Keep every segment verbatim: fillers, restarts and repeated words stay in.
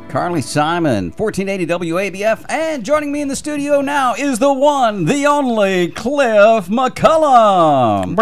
Carly Simon, fourteen eighty W A B F, and joining me in the studio now is the one, the only Cliff McCullum.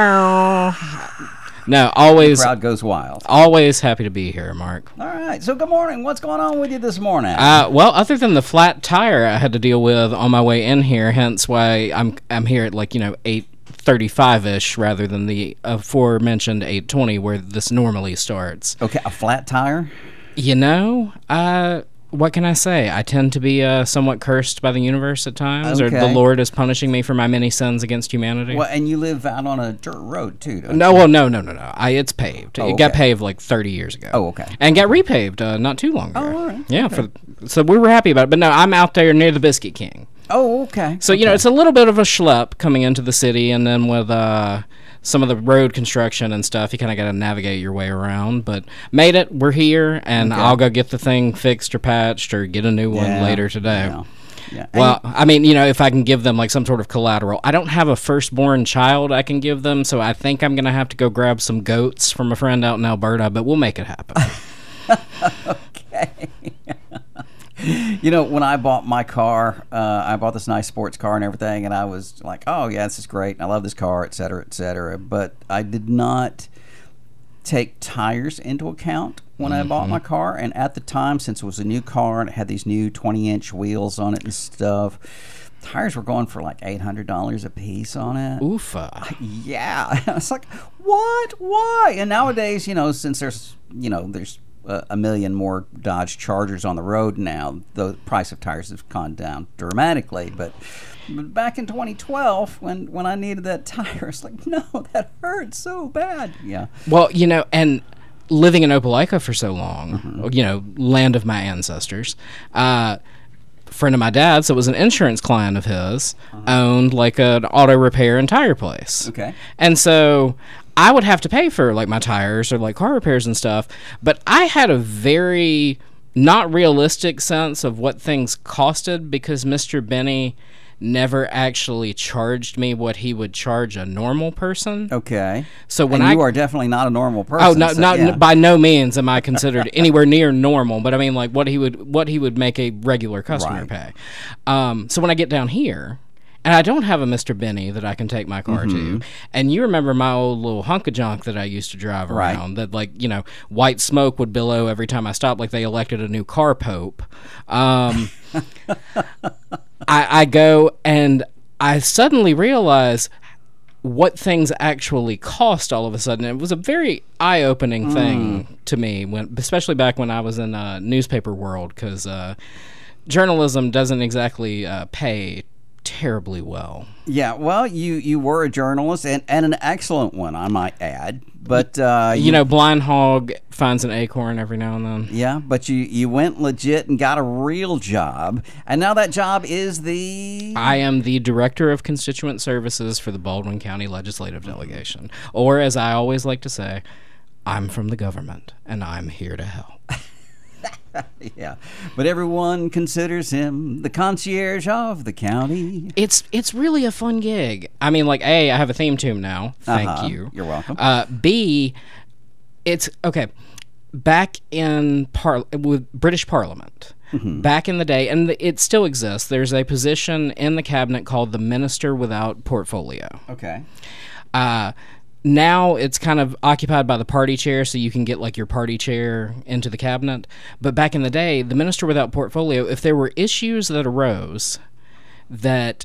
No, always. The crowd goes wild. Always happy to be here, Mark. All right, so good morning. What's going on with you this morning? Uh, well, other than the flat tire I had to deal with on my way in here, hence why I'm I'm here at like you know eight thirty-five ish rather than the aforementioned eight twenty where this normally starts. Okay, a flat tire. You know, uh, what can I say? I tend to be uh, somewhat cursed by the universe at times, Okay. or the Lord is punishing me for my many sins against humanity. Well, and you live out on a dirt road too, don't No, you? well, no, no, no, no. I, it's paved. Oh, It got okay. paved like thirty years ago. Oh, okay. And got repaved uh, not too long ago. Oh, all right. Yeah, Okay. for, so we were happy about it. But no, I'm out there near the Biscuit King. Oh, okay. So, you know, it's a little bit of a schlep coming into the city, and then with uh, some of the road construction and stuff, you kind of got to navigate your way around. But made it. We're here, and Okay. I'll go get the thing fixed or patched or get a new one Yeah, later today. Yeah. yeah. Well, I mean, you know, if I can give them like some sort of collateral. I don't have a firstborn child I can give them, so I think I'm going to have to go grab some goats from a friend out in Alberta, but we'll make it happen. Okay. You know, when I bought my car, uh, I bought this nice sports car and everything, and I was like, oh, yeah, this is great. And I love this car, et cetera, et cetera. But I did not take tires into account when I bought my car. And at the time, since it was a new car and it had these new twenty-inch wheels on it and stuff, tires were going for like eight hundred dollars a piece on it. Oofa. Yeah. I was like, what? Why? And nowadays, you know, since there's, you know, there's uh, a million more Dodge Chargers on the road now, the price of tires has gone down dramatically. But, but back in twenty twelve, when, when I needed that tire, it's like, no, that hurts so bad. Yeah. Well, you know, and living in Opelika for so long, you know, land of my ancestors, uh, friend of my dad's that was an insurance client of his owned like an auto repair and tire place. Okay. And so I would have to pay for like my tires or like car repairs and stuff, but I had a very not realistic sense of what things costed because Mister Benny never actually charged me what he would charge a normal person. Okay. So when and I you are definitely not a normal person. Oh, no, so, not yeah. by no means am I considered anywhere near normal, but I mean like what he would what he would make a regular customer Right. pay. Um, so when I get down here, and I don't have a Mister Benny that I can take my car Mm-hmm. to, and you remember my old little hunk of junk that I used to drive Right. around that like you know white smoke would billow every time I stopped, like they elected a new car pope. Um, I, I go and I suddenly realize what things actually cost all of a sudden. It was a very eye-opening thing to me, when, especially back when I was in uh, newspaper world, because uh, journalism doesn't exactly uh, pay terribly well. Yeah, well, you, you were a journalist and, and an excellent one, I might add. But uh, You know, blind hog finds an acorn every now and then. yeah, but you, you went legit and got a real job, and now that job is the I am the Director of Constituent Services for the Baldwin County Legislative Delegation. Or, as I always like to say, I'm from the government, and I'm here to help. yeah. But everyone considers him the concierge of the county. It's it's really a fun gig. I mean, like, A, I have a theme tune now. Thank Uh-huh. you. You're welcome. Uh, B, it's, okay, back in par- with British Parliament, Mm-hmm. back in the day, and it still exists, there's a position in the cabinet called the Minister Without Portfolio. Okay. Uh, now it's kind of occupied by the party chair, so you can get like your party chair into the cabinet. But back in the day, the Minister Without Portfolio, if there were issues that arose that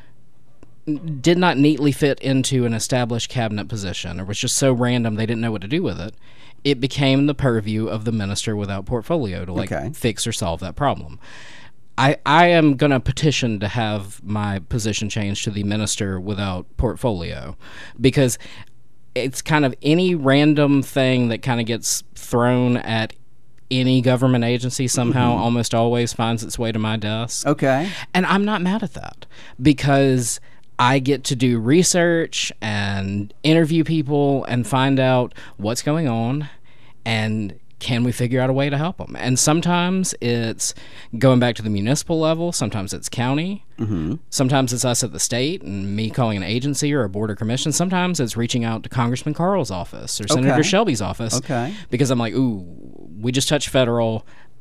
did not neatly fit into an established cabinet position or was just so random they didn't know what to do with it, it became the purview of the Minister Without Portfolio to like Okay. fix or solve that problem. I, I am going to petition to have my position changed to the Minister Without Portfolio, because it's kind of any random thing that kind of gets thrown at any government agency somehow almost always finds its way to my desk. Okay. And I'm not mad at that, because I get to do research and interview people and find out what's going on and can we figure out a way to help them. And sometimes it's going back to the municipal level, sometimes it's county, mm-hmm. sometimes it's us at the state and me calling an agency or a board or commission, sometimes it's reaching out to Congressman Carl's office or Senator Okay. Shelby's office, Okay. because I'm like, ooh, we just touched federal,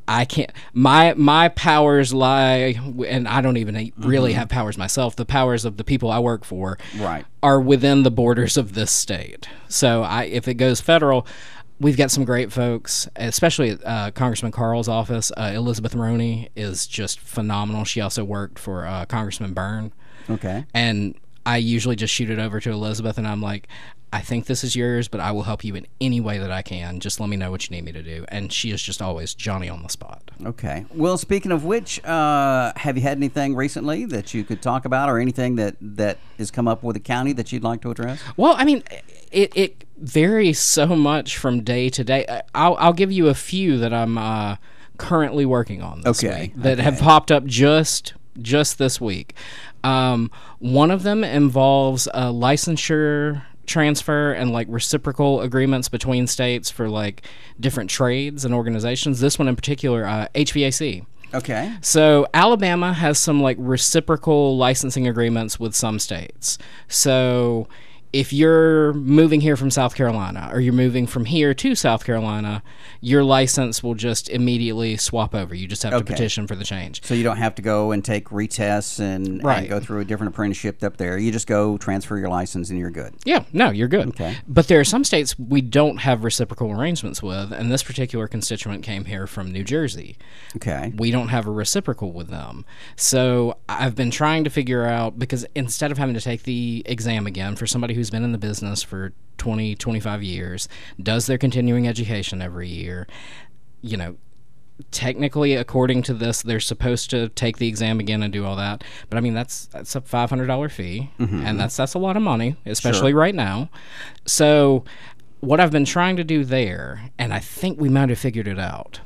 I can't. My my powers lie, and I don't even really Mm-hmm. have powers myself. The powers of the people I work for Right. are within the borders of this state. So I, if it goes federal, we've got some great folks, especially at uh, Congressman Carl's office. Uh, Elizabeth Roney is just phenomenal. She also worked for uh, Congressman Byrne. Okay. And I usually just shoot it over to Elizabeth, and I'm like, I think this is yours, but I will help you in any way that I can. Just let me know what you need me to do. And she is just always Johnny on the spot. Okay. Well, speaking of which, uh, have you had anything recently that you could talk about, or anything that, that has come up with the county that you'd like to address? Well, I mean, it, it varies so much from day to day. I'll, I'll give you a few that I'm uh, currently working on this Okay, week that okay. have popped up just just this week. Um, one of them involves a licensure transfer and like reciprocal agreements between states for like different trades and organizations. This one in particular, uh, H V A C. Okay. So Alabama has some like reciprocal licensing agreements with some states. So if you're moving here from South Carolina, or you're moving from here to South Carolina, your license will just immediately swap over. You just have to Okay. petition for the change. So you don't have to go and take retests and, Right. and go through a different apprenticeship up there. You just go transfer your license and you're good. Yeah, no, you're good. Okay. But there are some states we don't have reciprocal arrangements with, and this particular constituent came here from New Jersey. Okay. We don't have a reciprocal with them. So I've been trying to figure out, because instead of having to take the exam again for somebody who's been in the business for twenty, twenty-five years, does their continuing education every year, you know, technically, according to this, they're supposed to take the exam again and do all that. But I mean, that's that's a five hundred dollars fee, and that's that's a lot of money, especially Sure. right now. So what I've been trying to do there, and I think we might have figured it out,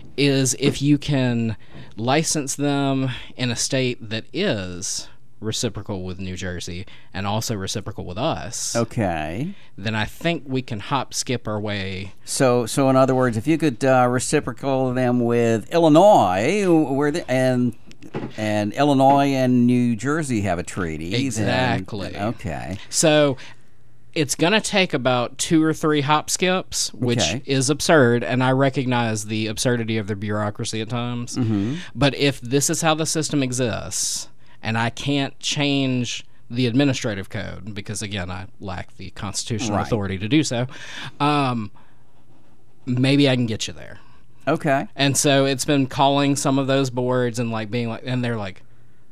is if you can license them in a state that is reciprocal with New Jersey and also reciprocal with us, Okay. then I think we can hop skip our way. So, so in other words, if you could uh, reciprocal them with Illinois, where the, and and Illinois and New Jersey have a treaty, then- Exactly. okay. So it's going to take about two or three hop skips, which Okay. is absurd, and I recognize the absurdity of the bureaucracy at times. Mm-hmm. But if this is how the system exists, and I can't change the administrative code, because, again, I lack the constitutional Right. authority to do so, um, maybe I can get you there. Okay. And so it's been calling some of those boards and like being like, and they're like,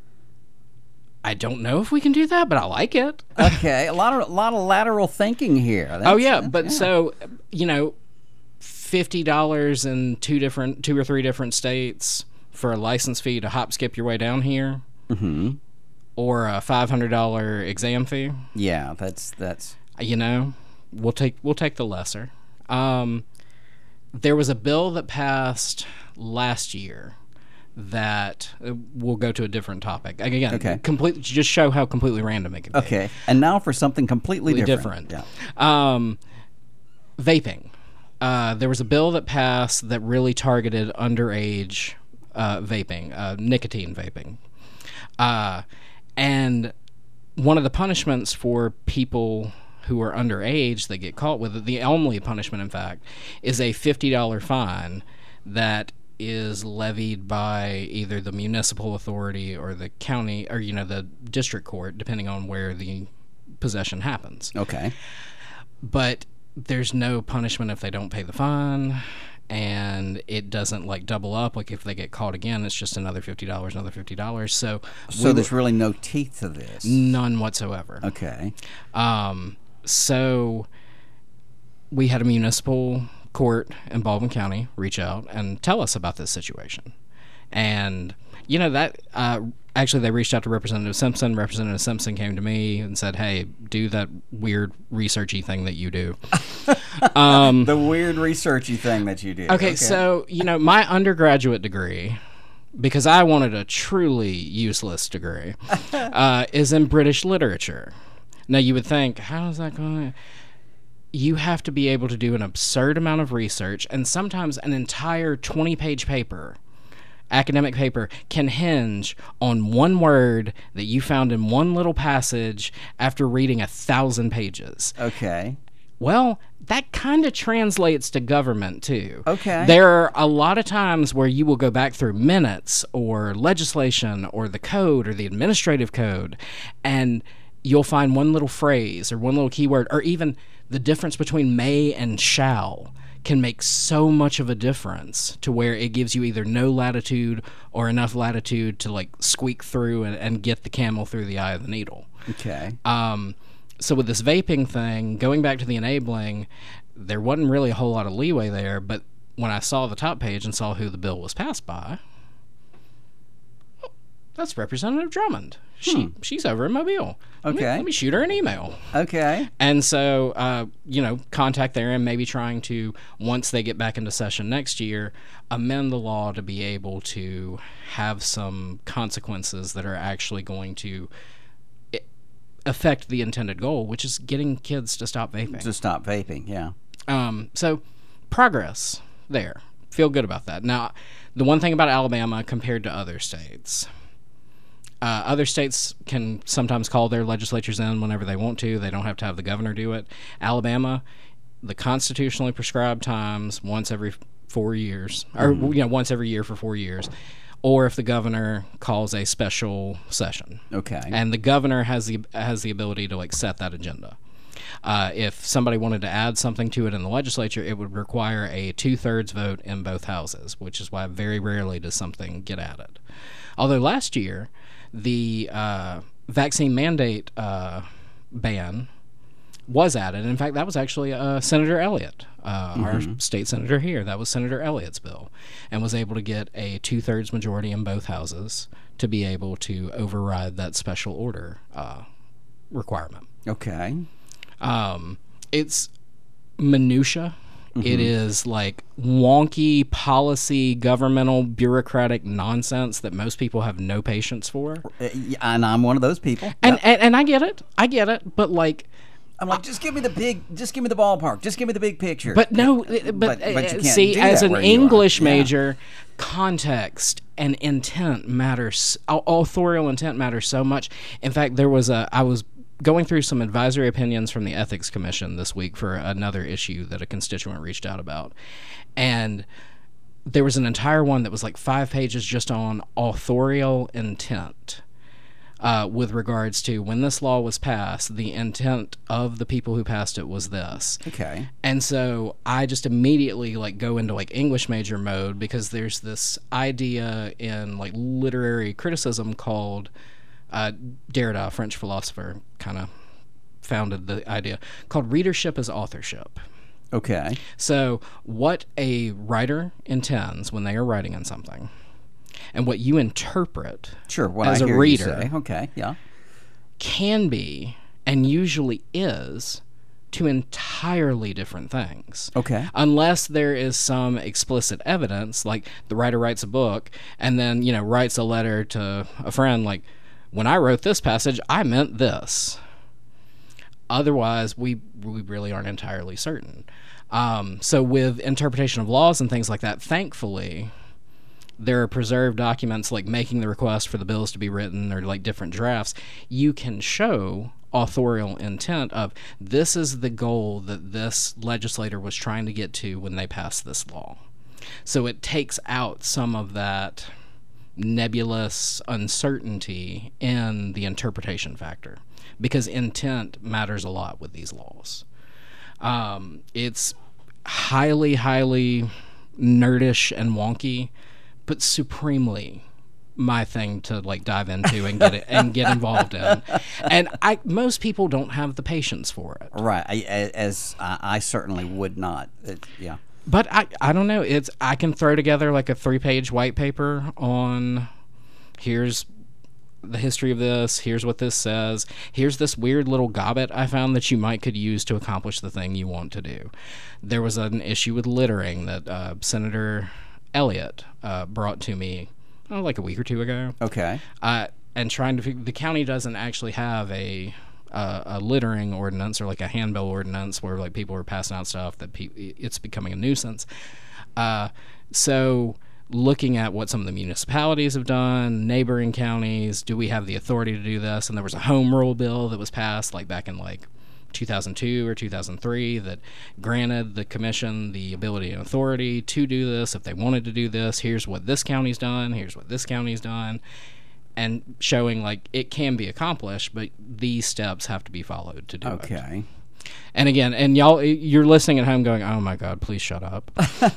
I don't know if we can do that, but I like it. Okay. A lot of a lot of lateral thinking here. That's, Oh yeah, uh, but so you know, fifty dollars in two different, two or three different states for a license fee to hop skip your way down here, mm-hmm. or a five hundred dollar exam fee. Yeah, that's that's You know, we'll take we'll take the lesser. Um, there was a bill that passed last year that uh, we'll go to a different topic again. Okay. Complete, just show how completely random it can be. okay. And now for something completely different. different. Yeah. Um, vaping. Uh, there was a bill that passed that really targeted underage uh, vaping, uh, nicotine vaping. Uh, and one of the punishments for people who are underage that get caught with it, the only punishment, in fact, is a fifty dollars fine that is levied by either the municipal authority or the county, or, you know, the district court, depending on where the possession happens. Okay. But there's no punishment if they don't pay the fine, and it doesn't like double up. Like if they get caught again, it's just another fifty dollars, another fifty dollars. So, So we there's were- really no teeth to this. none whatsoever. Okay. Um, so we had a municipal court in Baldwin County reach out and tell us about this situation. And, you know, that uh, actually they reached out to Representative Simpson. Representative Simpson came to me and said, hey, do that weird researchy thing that you do. um, The weird researchy thing that you did. okay, so, you know, my undergraduate degree, because I wanted a truly useless degree, uh, is in British literature. Now, you would think, how is that going to... You have to be able to do an absurd amount of research, and sometimes an entire twenty-page paper, academic paper, can hinge on one word that you found in one little passage after reading a thousand pages. Okay. Well, that kind of translates to government too. Okay. There are a lot of times where you will go back through minutes or legislation or the code or the administrative code, and you'll find one little phrase or one little keyword, or even the difference between may and shall can make so much of a difference to where it gives you either no latitude or enough latitude to like squeak through and, and get the camel through the eye of the needle. Okay. Um, so with this vaping thing, going back to the enabling, there wasn't really a whole lot of leeway there, but when I saw the top page and saw who the bill was passed by, oh, that's Representative Drummond. She Hmm. She's over in Mobile. Let me- Okay. Let me shoot her an email. Okay. And so, uh, you know, contact there and maybe trying to, once they get back into session next year, amend the law to be able to have some consequences that are actually going to i- affect the intended goal, which is getting kids to stop vaping. To stop vaping, yeah. Um, so, progress there. Feel good about that. Now, the one thing about Alabama compared to other states, Uh, other states can sometimes call their legislatures in whenever they want to. They don't have to have the governor do it. Alabama, the constitutionally prescribed times once every four years, or Mm-hmm. you know, once every year for four years, or if the governor calls a special session. Okay. And the governor has the has the ability to like set that agenda. Uh, if somebody wanted to add something to it in the legislature, it would require a two-thirds vote in both houses, which is why very rarely does something get added. Although last year, the uh, vaccine mandate uh, ban was added. In fact, that was actually uh, Senator Elliott, uh, Mm-hmm. our state senator here. That was Senator Elliott's bill, and was able to get a two-thirds majority in both houses to be able to override that special order uh, requirement. Okay. Um, it's minutia. It is like wonky policy, governmental, bureaucratic nonsense that most people have no patience for. Uh, yeah, and I'm one of those people. And, Yep. and and I get it. I get it. But like, I'm like, just give me the big, just give me the ballpark, just give me the big picture. but no, but, but you uh, can't see, do as that an where you are. English Yeah. major, context and intent matters. au- Authorial intent matters so much. In fact, there was a I was going through some advisory opinions from the Ethics Commission this week for another issue that a constituent reached out about. And there was an entire one that was like five pages just on authorial intent uh, with regards to when this law was passed, the intent of the people who passed it was this. Okay. And so I just immediately like go into like English major mode because there's this idea in like literary criticism called uh, Derrida, a French philosopher, kind of founded the idea called readership as authorship. Okay. So what a writer intends when they are writing in something, and what you interpret Sure. What as I a hear reader you say. Okay. Yeah. can be and usually is two entirely different things. Okay. Unless there is some explicit evidence, like the writer writes a book and then, you know, writes a letter to a friend like, when I wrote this passage, I meant this. Otherwise, we we really aren't entirely certain. Um, so with interpretation of laws and things like that, thankfully, there are preserved documents like making the request for the bills to be written or like different drafts. You can show authorial intent of this is the goal that this legislator was trying to get to when they passed this law. So it takes out some of that nebulous uncertainty in the interpretation factor because intent matters a lot with these laws. Um, it's highly, highly nerdish and wonky, but supremely my thing to like dive into and get it and get involved in. And I most people don't have the patience for it. Right. I, a- as I, I certainly would not. It, yeah. But I, I don't know. It's I can throw together like a three page white paper on here's the history of this, here's what this says, here's this weird little gobbet I found that you might could use to accomplish the thing you want to do. There was an issue with littering that uh, Senator Elliott uh, brought to me oh, like a week or two ago. Okay. Uh, and trying to fig- the county doesn't actually have a uh, a littering ordinance or like a handbill ordinance where like people are passing out stuff that pe- it's becoming a nuisance. Uh, so looking at what some of the municipalities have done, neighboring counties, do we have the authority to do this? And there was a home rule bill that was passed like back in like two thousand two or two thousand three that granted the commission the ability and authority to do this. If they wanted to do this, here's what this county's done, here's what this county's done, and showing like it can be accomplished, but these steps have to be followed to do okay. it. Okay. And again, and y'all, you're listening at home going, "Oh my God, please shut up."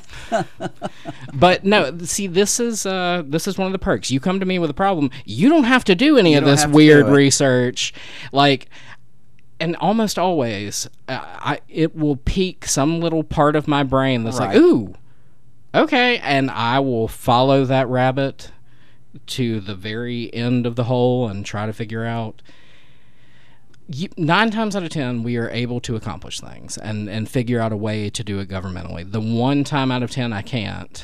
But no, see, this is uh, this is one of the perks. You come to me with a problem, you don't have to do any You of don't this have to weird do it. research, like. And almost always, uh, I it will pique some little part of my brain that's Right. like, "Ooh, okay," and I will follow that rabbit to the very end of the hole and try to figure out. You, nine times out of ten, we are able to accomplish things and, and figure out a way to do it governmentally. The one time out of ten I can't,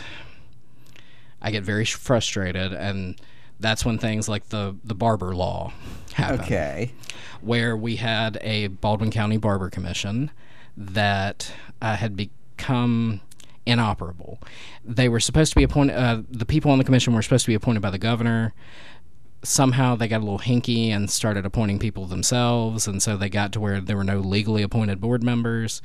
I get very frustrated, and that's when things like the, the barber law happen. Okay. Where we had a Baldwin County Barber Commission that uh, had become inoperable. They were supposed to be appointed, uh, the people on the commission were supposed to be appointed by the governor. Somehow they got a little hinky and started appointing people themselves, and so they got to where there were no legally appointed board members.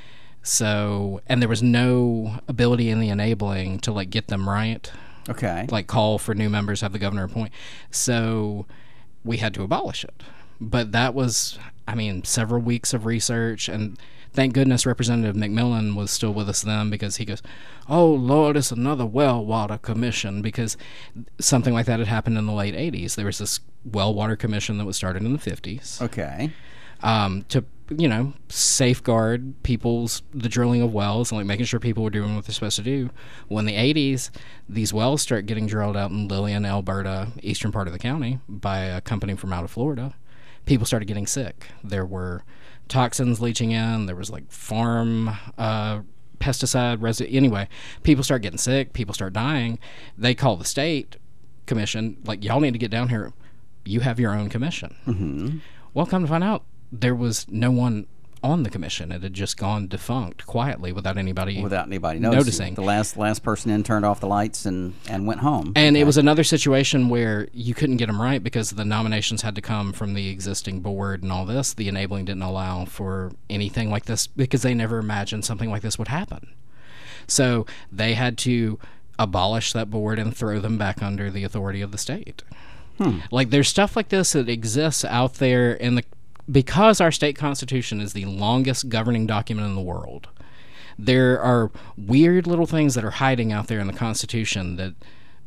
So, and there was no ability in the enabling to like get them right, Okay. like call for new members, have the governor appoint. So we had to abolish it. But that was, I mean, several weeks of research, and thank goodness Representative McMillan was still with us then, because he goes, "Oh Lord, it's another well water commission," because something like that had happened in the late eighties. There was this well water commission that was started in the fifties Okay. um, to, you know, safeguard people's, the drilling of wells and like making sure people were doing what they're supposed to do. Well, in the eighties, these wells start getting drilled out in Lillian, Alberta, eastern part of the county, by a company from out of Florida. People started getting sick. There were toxins leaching in. There was like farm uh, pesticide residue. Anyway, people start getting sick. People start dying. They call the state commission, like, "Y'all need to get down here. You have your own commission." Mm-hmm. Well, come to find out, there was no one on the commission. It had just gone defunct quietly without anybody Without anybody noticing. noticing. The last last person in turned off the lights and, and went home. And Okay. it was another situation where you couldn't get them right because the nominations had to come from the existing board and all this. The enabling didn't allow for anything like this because they never imagined something like this would happen. So they had to abolish that board and throw them back under the authority of the state. Hmm. Like, there's stuff like this that exists out there in the, because our state constitution is the longest governing document in the world. There are weird little things that are hiding out there in the Constitution that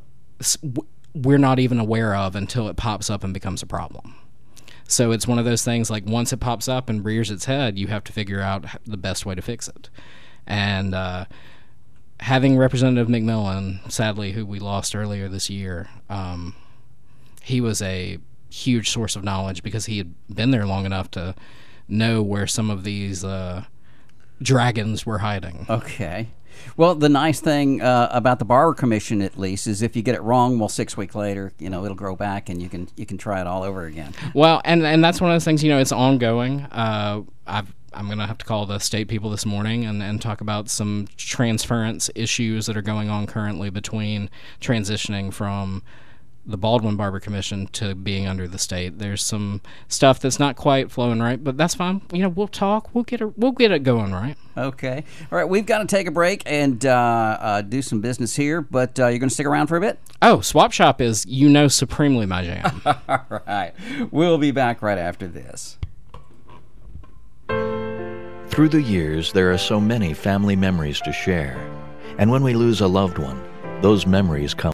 we're not even aware of until it pops up and becomes a problem. So it's one of those things, like, once it pops up and rears its head, you have to figure out the best way to fix it. And uh, having Representative McMillan, sadly, who we lost earlier this year, um, he was a huge source of knowledge because he had been there long enough to know where some of these uh, dragons were hiding. Okay. Well, the nice thing uh, about the Barber Commission, at least, is if you get it wrong, well, six weeks later, you know, it'll grow back and you can you can try it all over again. Well, and and that's one of those things, you know, it's ongoing. Uh, I've I'm going to have to call the state people this morning and, and talk about some transference issues that are going on currently between transitioning from the Baldwin Barber Commission to being under the state. There's some stuff that's not quite flowing right, but that's fine. You know, we'll talk. We'll get it. We'll get it going right. Okay. All right. We've got to take a break and uh, uh, do some business here, but uh, you're going to stick around for a bit? Oh, Swap Shop is, you know, supremely my jam. All right. We'll be back right after this. Through the years, there are so many family memories to share. And when we lose a loved one, those memories come